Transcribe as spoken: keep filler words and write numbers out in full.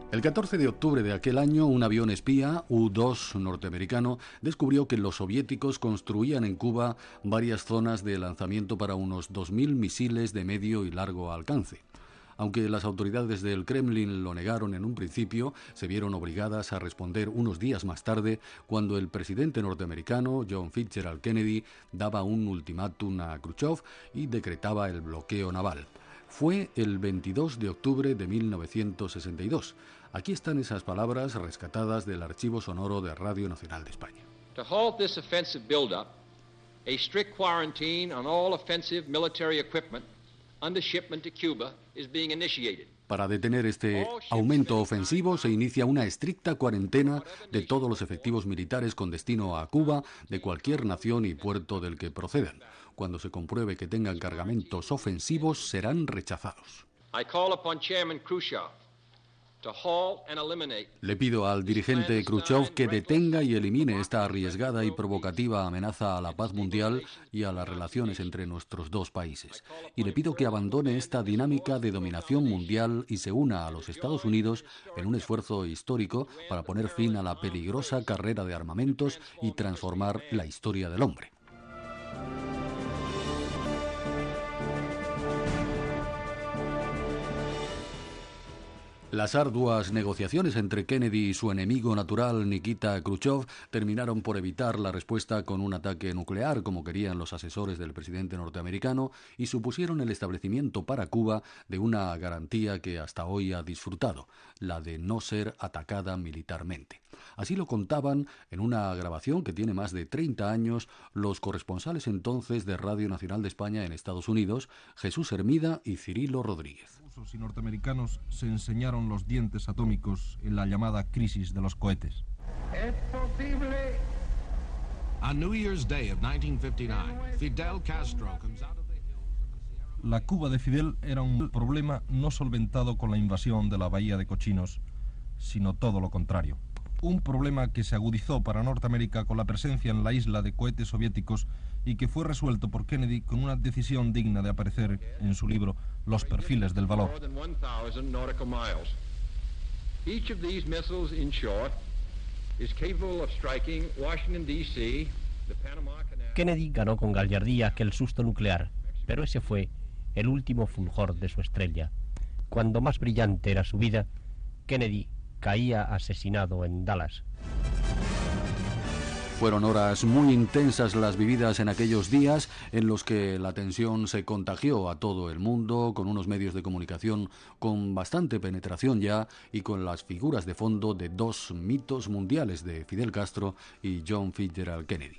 El catorce de octubre de aquel año, un avión espía U dos norteamericano descubrió que los soviéticos construían en Cuba varias zonas de lanzamiento para unos dos mil misiles de medio y largo alcance. Aunque las autoridades del Kremlin lo negaron en un principio, se vieron obligadas a responder unos días más tarde cuando el presidente norteamericano John Fitzgerald Kennedy daba un ultimátum a Khrushchev y decretaba el bloqueo naval. Fue el veintidós de octubre de mil novecientos sesenta y dos. Aquí están esas palabras rescatadas del archivo sonoro de Radio Nacional de España. To halt this offensive buildup, a strict quarantine on all offensive military equipment under shipment to Cuba is being initiated. Para detener este aumento ofensivo se inicia una estricta cuarentena de todos los efectivos militares con destino a Cuba de cualquier nación y puerto del que procedan. Cuando se compruebe que tengan cargamentos ofensivos, serán rechazados. I call upon Chairman Khrushchev to halt and eliminate. Le pido al dirigente Khrushchev que detenga y elimine esta arriesgada y provocativa amenaza a la paz mundial y a las relaciones entre nuestros dos países. Y le pido que abandone esta dinámica de dominación mundial y se una a los Estados Unidos en un esfuerzo histórico para poner fin a la peligrosa carrera de armamentos y transformar la historia del hombre. Las arduas negociaciones entre Kennedy y su enemigo natural Nikita Khrushchev terminaron por evitar la respuesta con un ataque nuclear, como querían los asesores del presidente norteamericano, y supusieron el establecimiento para Cuba de una garantía que hasta hoy ha disfrutado, la de no ser atacada militarmente. Así lo contaban en una grabación que tiene más de treinta años los corresponsales entonces de Radio Nacional de España en Estados Unidos, Jesús Hermida y Cirilo Rodríguez. Rusos y norteamericanos se enseñaron los dientes atómicos en la llamada crisis de los cohetes. Es posible. On New Year's Day of nineteen fifty-nine, Fidel Castro comes out of the hills. La Cuba de Fidel era un problema no solventado con la invasión de la Bahía de Cochinos, sino todo lo contrario. Un problema que se agudizó para Norteamérica con la presencia en la isla de cohetes soviéticos y que fue resuelto por Kennedy con una decisión digna de aparecer en su libro Los perfiles del valor. Kennedy ganó con gallardía aquel susto nuclear, pero ese fue el último fulgor de su estrella. Cuando más brillante era su vida, Kennedy caía asesinado en Dallas. Fueron horas muy intensas las vividas en aquellos días en los que la tensión se contagió a todo el mundo, con unos medios de comunicación con bastante penetración ya y con las figuras de fondo de dos mitos mundiales de Fidel Castro y John Fitzgerald Kennedy.